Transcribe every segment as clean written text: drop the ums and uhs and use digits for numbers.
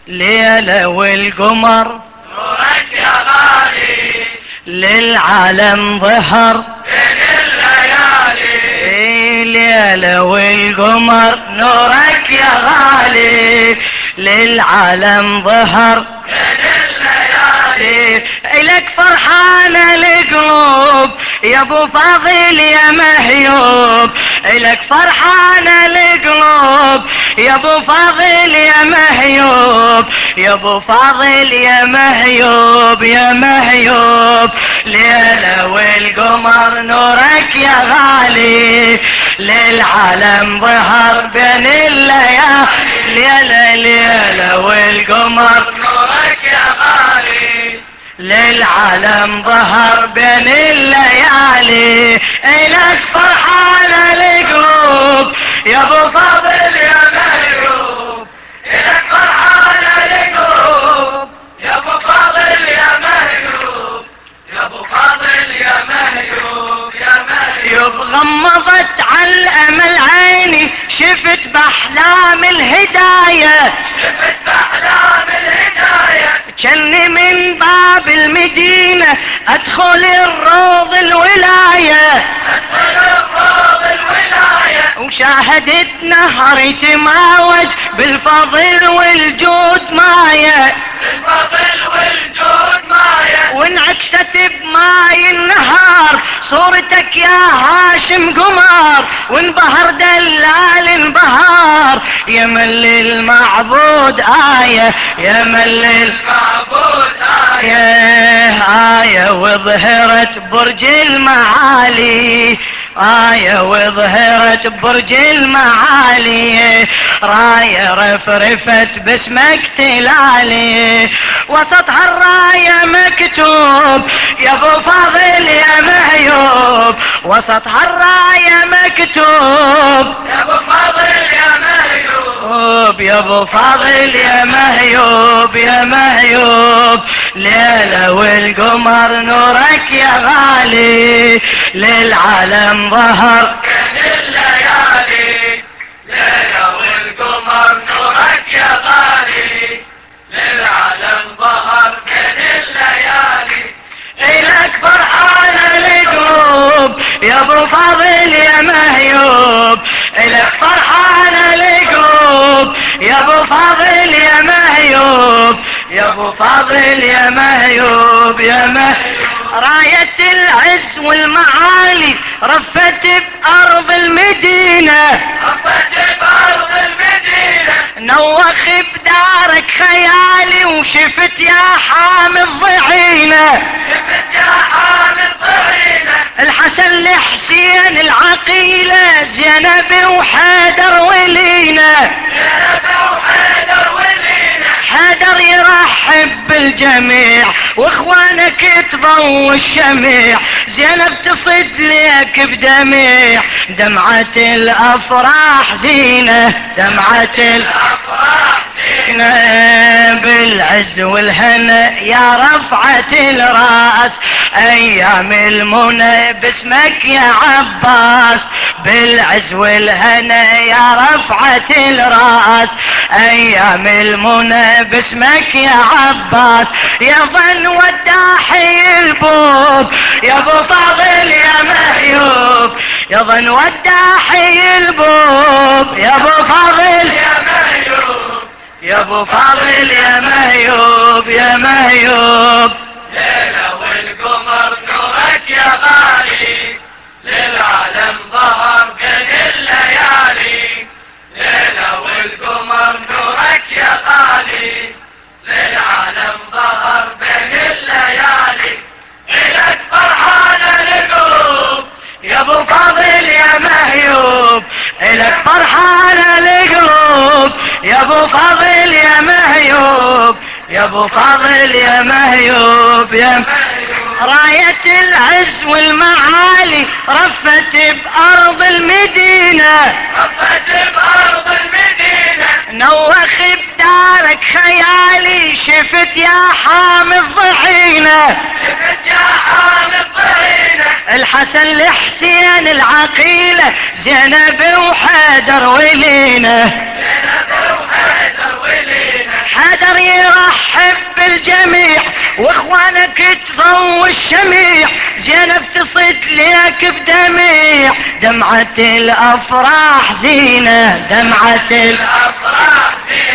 ليلة والقمر نورك يا غالي للعالم ظهر بين الليالي. ليلة والقمر نورك يا غالي للعالم ظهر بين الليالي. إلك فرحانة القلوب يا ابو فاضل يا مهيوب، إلك فرحانة القلوب يا ابو فاضل يا مهيوب، يا ابو فاضل يا مهيوب يا مهيوب. ليلة والقمر نورك يا غالي للعالم ظهر بين الليالي. ليلة ليلة والقمر نورك يا غالي للعالم ظهر بين الليالي. إلك فرحانة القلوب يا ابو فاضل يا مهيوب، إلك فرحانة القلوب يا ابو فاضل يا مهيوب، يا ابو فاضل يا مهيوب يا مهيوب. غمضت على الامل عيني شفت باحلام الهدايه، شفت باحلام الهدايه جني من باب المدينه ادخل الروض الولايه، ادخل الروض الولايه. وشاهدت نهر تماوج بالفضل والجود مايه، الفضل والجود مايه. وانعكست بماي النهار صورتك يا هاشم قمر، وانبهر دلال انبهار يا من للمعبود آية، يا من المعبود آية آية وظهرت برج المعالي، آية وظهرت برج المعالي، راية رفرفت باسمك تلالي، وسطها الراية مكتوب يا ابو فاضل يا مهيوب، وسطها الراية مكتوب يا ابو فاضل يا مهيوب، يا ابو فاضل يا مهيوب يا مهيوب. ليلة والقمر نورك يا غالي للعالم ظهر بين الليالي. ليلة والقمر نورك يا غالي للعالم ظهر بين الليالي. إلك فرحانة القلوب يا ابو فاضل يا مهيوب، إلك فرحانة القلوب يا ابو فاضل يا مهيوب، يا ابو فاضل يا مهيوب يا مهيوب. راية العز والمعالي رفت بأرض المدينة، رفت بأرض المدينة. نوخ بدارك خيالي وشفت يا حامي الضعينة، شفت يا حامل ضعينة. الحسن الحسين العقيلة زينب وحيدر ولينا، زينب وحيدر ولينا. حيدر يرحب بالجميع واخوانك تضوي الشميع، زينب تصد ليك بدميع دمعة الافراح زينة، دمعة الافراح زينة. بالعز والهنا يا رفعة الراس ايام المنى باسمك يا عباس، بالعز والهنا يا رفعة الراس ايام المنى باسمك يا عباس، يا ظن وداحي البوب يا ابو فاضل يا مهيوب، يا ظن وداحي البوب يا ابو فاضل يا مهيوب، يا ابو فاضل يا مهيوب يا مهيوب. ليلة والقمر نورك يا غالي للعالم ظهر بين الليالي. ليلة والقمر نورك يا غالي للعالم ظهر بين الليالي. إلك فرحانة القلوب يا ابو فاضل يا مهيوب، الك فرحانة القلوب يا ابو فاضل يا مهيوب، يا ابو فاضل يا مهيوب يا مهيوب. راية العز والمعالي رفت بأرض المدينة، رفت بأرض المدينة. نوخ بدارك خيالي شفت يا حامي الضعينة، شفت يا حامل ضعينة. الحسن الحسين العقيلة زينب وحيدر ولينا، زينب وحيدر ولينا. حدر يرحب بالجميع واخوانك تضوي الشميع، زينب تصد ليك بدميع، دمعة الافراح زينة، دمعة الافراح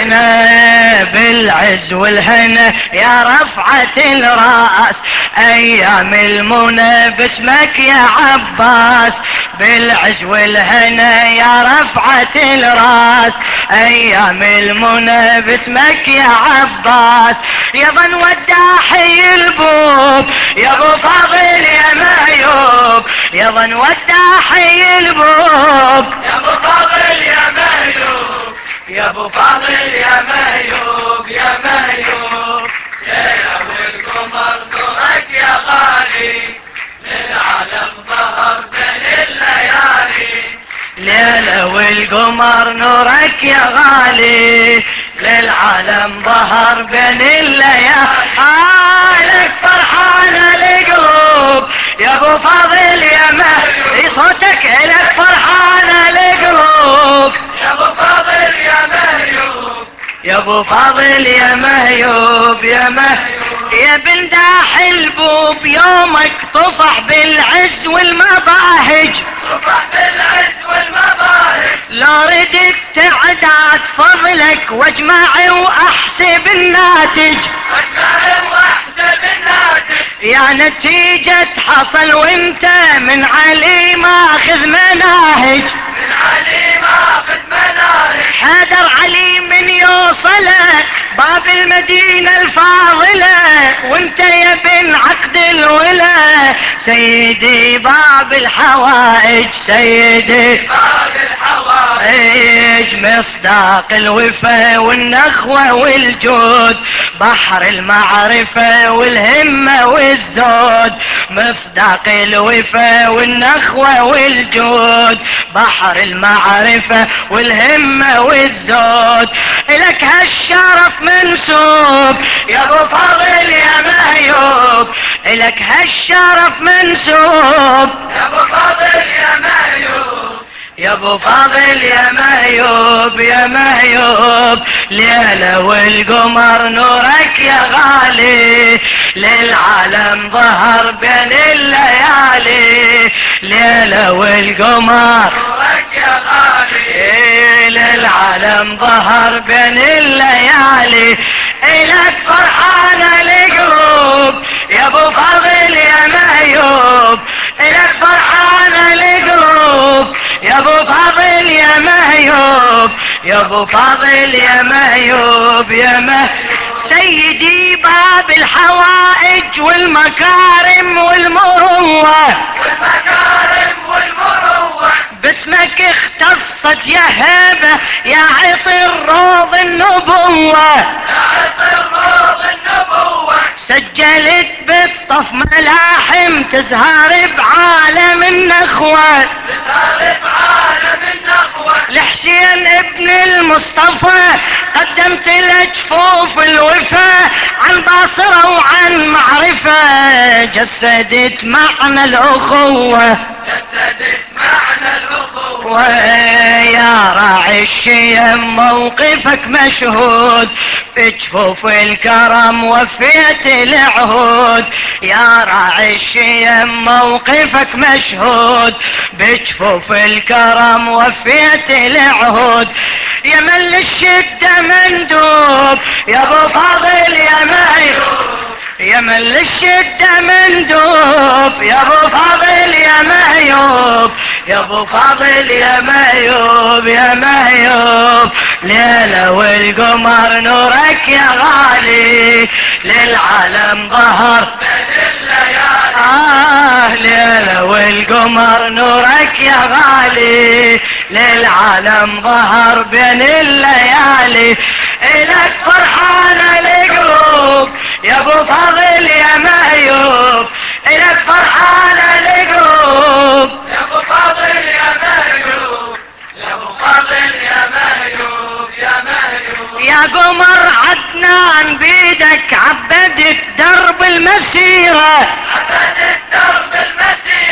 زينة، بالعز والهنا يا رفعة الراس، ايام المنى باسمك يا عباس، بالعز والهنا يا رفعة الراس، ايام المنى باسمك يا عباس، يظن وداحي البوب يا ابو فاضل يا مهيوب، يظن وداحي البوب يا ابو فاضل يا مهيوب، يا ابو فاضل يا مهيوب، يا مهيوب، يا والقمر نورك يا غالي، للعالم ظهر بين الليالي، ليلة والقمر نورك يا غالي، للعالم ظهر بين الليالي، لك فرحانة القلوب يا ابو فاضل يا مهيوب، صوتك لك فرحانة القلوب يا ابو فاضل يا مهيوب، يا ابو فاضل يا مهيوب، يا مهيوب، يا بن داح البوب يومك طفح بالعز والمباهج، طفح بالعز والمباهج، لو ردت تعداد فضلك واجمعي واحسب الناتج، واجمعي واحسب الناتج، يا نتيجة حصل وانت من علي ماخذ مناهج، من علي ماخذ مناهج، حدر علي من يوصله باب المدينة الفاضلة، وانت يا بن عقد الولا سيدي باب الحوائج، سيدي باب الحوائج، مصداق الوفا والنخوة والجود، بحر المعرفة والهمة والزود، مصداق الوفا والنخوة والجود، بحر المعرفة والهمة والزود، لك هالشرف منسوب يا ابو فاضل يا مهيوب، لك هالشرف منسوب يا ابو فاضل يا مهيوب، يا ابو فاضل يا مهيوب، يا مهيوب، ليلة والقمر نورك يا غالي، للعالم ظهر بين الليالي، ليلة والقمر نورك يا غالي، للعالم ظهر بين الليالي، إلك فرحانة القلوب يا ابو فاضل يا مهيوب، إلك فرحانة القلوب يا ابو فاضل يا مهيوب، يا ابو فاضل يا مهيوب، يا سيدي باب الحوائج والمكارم والمروة، والمكارم والمروة، باسمك اختصت يا هبة يا عطر روض النبوة، يا عطر روض النبوة، سجلت بالطف ملاحم تزهر بعالم النخوة، تزهر بعالم النخوة، لحسين ابن المصطفى قدمت لجفوف الوفا عن باصرة وعن معرفة، جسدت معنى الأخوة، جسدت معنى الأخوة، ويا راعي الشيم موقفك مشهود، بجفوف الكرم وفيت العهود، يا راعي الشيم موقفك مشهود، بجفوف الكرم وفيت العهود، يا من الشدة مندوب يا ابو فاضل يا مهيوب، يا من للشدة مندوب يا ابو فاضل يا مهيوب، يا ابو فاضل يا مهيوب، يا مهيوب، ليلة والقمر نورك يا غالي، للعالم ظهر بين الليالي، ليلة والقمر نورك يا غالي، للعالم ظهر بين الليالي، إلك فرحانة القلوب يا ابو فاضل يا مهيوب، إلك فرحانة القلوب يا ابو فاضل يا مهيوب، يا ابو فاضل يا مهيوب، يا مهيوب، يا قمر عدنان بيدك عبدت درب المسيرة، عبدت درب المسيرة،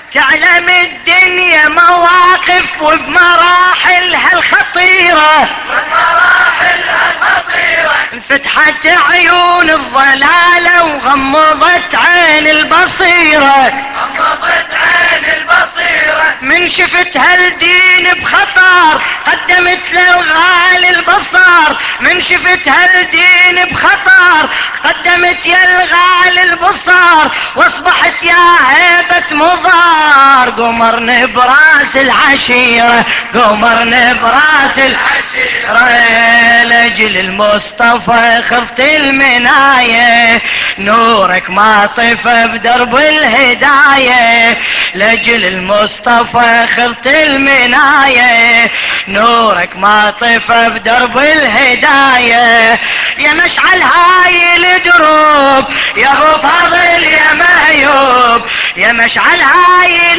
تعلم الدنيا مواقف وبمراحلها الخطيرة، ومراحلها الخطيرة، انفتحت عيون الضلالة وغمضت عين البصيرة، غمضت عين البصيرة، من شفت هالدين بخطر قدمت للغالي البصار، من شفت هالدين بخطر قدمت يا الغالي البصار، واصبحت يا هيبة مضار قمرن براس العشيرة، قمرن براس العشيرة، لاجل المصطفى خفت المناية، نورك ما طفى بدرب الهداية، لاجل المصطفى خفت المناية، نورك ما طفى بدرب الهداية، يا مشعل هاي الدروب يا ابو فاضل يا مهيوب، يا مشعل هاي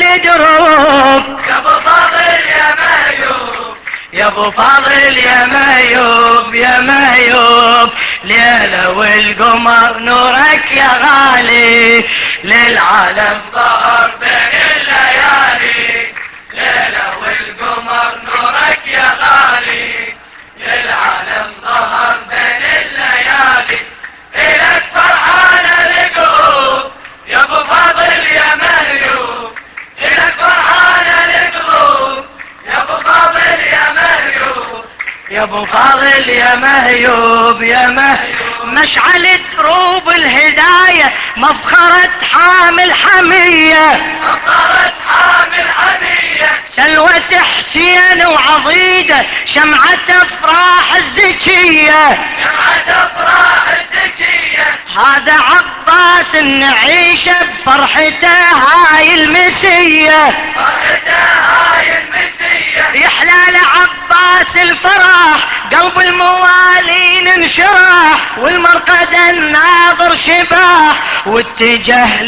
الدروب يا ابو فاضل يا مهيوب، يا ابو فاضل يا مهيوب، يا مهيوب، ليلة والقمر نورك يا غالي، للعالم ظهر بين الليالي، ليلة والقمر نورك يا غالي، للعالم ظهر بين الليالي، إلك فرحانة القلوب يا ابو فاضل يا مهيوب، إلك فرحانة القلوب يا ابو فاضل يا مهيوب، يا ابو فاضل يا مهيوب، يا مهيوب، مشعل دروب الهداية مفخرة حامل حمية، مطرت حامل حمية، سلوة حسين وعضيدة شمعة افراح الزكية، جمعة افراح الزكية، هذا عباس نعيشه بفرحته هاي المسية، فرحته هاي المسية، يحلى لعباس الفرح قلب الموالين انشرح، والمرقد الناظر شباح واتجه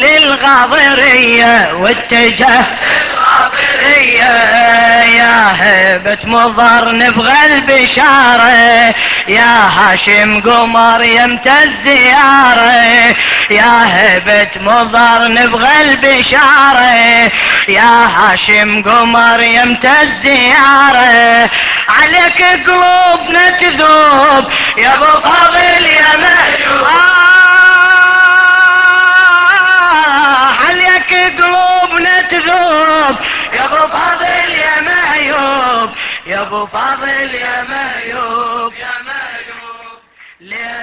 للغاضرية، واتجه للغابرية، يا هبة مضر نبغى البشارة، يا هاشم قمر يمتى الزيارة، يا هبة مضر نبغى البشارة، يا هاشم قمر يمتى الزيارة، عليك قلوبنا تذوب يا ابو فاضل يا مهيوب، عليك قلوبنا تذوب يا ابو فاضل يا مهيوب، يا ابو فاضل يا مهيوب، يا مهيوب، ليه